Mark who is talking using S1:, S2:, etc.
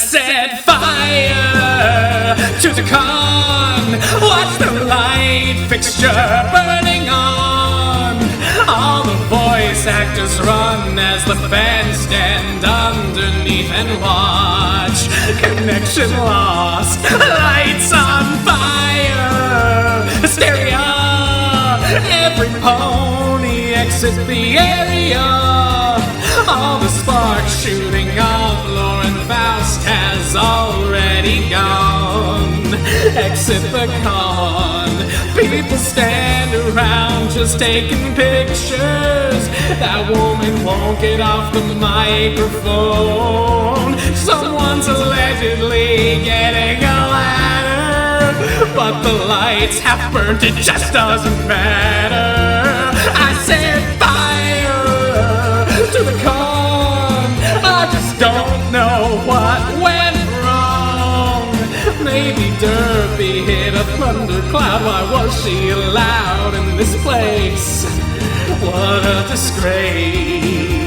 S1: set fire to the con. Watch the light fixture burning on. All the voice actors run as the fans stand underneath and watch. Connection lost, lights on fire, hysteria. Every pony exit the area. All the sparks shooting off Lauren Faust has already gone. Exit the con. People stand around just taking pictures. That woman won't get off the microphone. Someone's allegedly getting a ladder, but the lights have burnt, it just doesn't matter. I set fire to the con. I just don't know what went wrong. Maybe Derby hit a thundercloud. Why was she allowed in this place? What a disgrace.